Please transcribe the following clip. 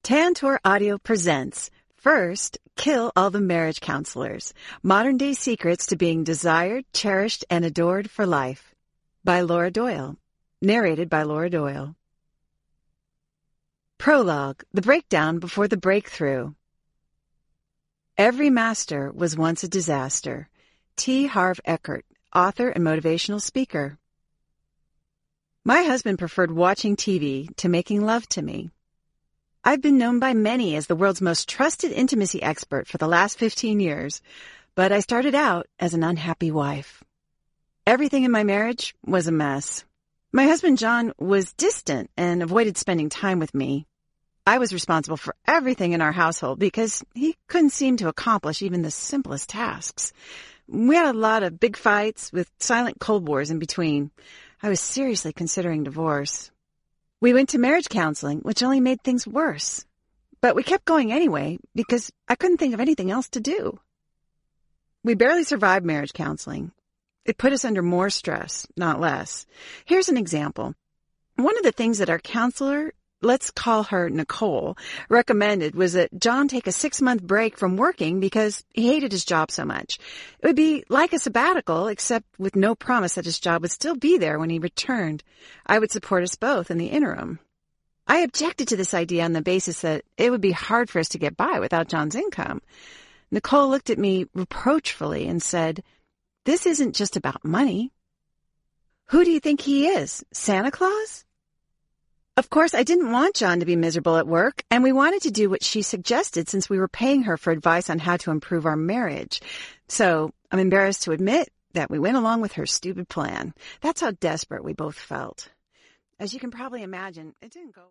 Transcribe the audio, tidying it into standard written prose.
Tantor Audio presents First, Kill All the Marriage Counselors, Modern-Day Secrets to Being Desired, Cherished, and Adored for Life by Laura Doyle. Narrated by Laura Doyle. Prologue, the breakdown before the breakthrough. Every master was once a disaster. T. Harv Eker, author and motivational speaker. My husband preferred watching TV to making love to me. I've been known by many as the world's most trusted intimacy expert for the last 15 years, but I started out as an unhappy wife. Everything in my marriage was a mess. My husband, John, was distant and avoided spending time with me. I was responsible for everything in our household because he couldn't seem to accomplish even the simplest tasks. We had a lot of big fights with silent cold wars in between. I was seriously considering divorce. We went to marriage counseling, which only made things worse. But we kept going anyway because I couldn't think of anything else to do. We barely survived marriage counseling. It put us under more stress, not less. Here's an example. One of the things that our counselor, let's call her Nicole, recommended was that John take a 6-month break from working because he hated his job so much. It would be like a sabbatical, except with no promise that his job would still be there when he returned. I would support us both in the interim. I objected to this idea on the basis that it would be hard for us to get by without John's income. Nicole looked at me reproachfully and said, "This isn't just about money. Who do you think he is, Santa Claus?" Of course, I didn't want John to be miserable at work, and we wanted to do what she suggested since we were paying her for advice on how to improve our marriage. So I'm embarrassed to admit that we went along with her stupid plan. That's how desperate we both felt. As you can probably imagine, it didn't go...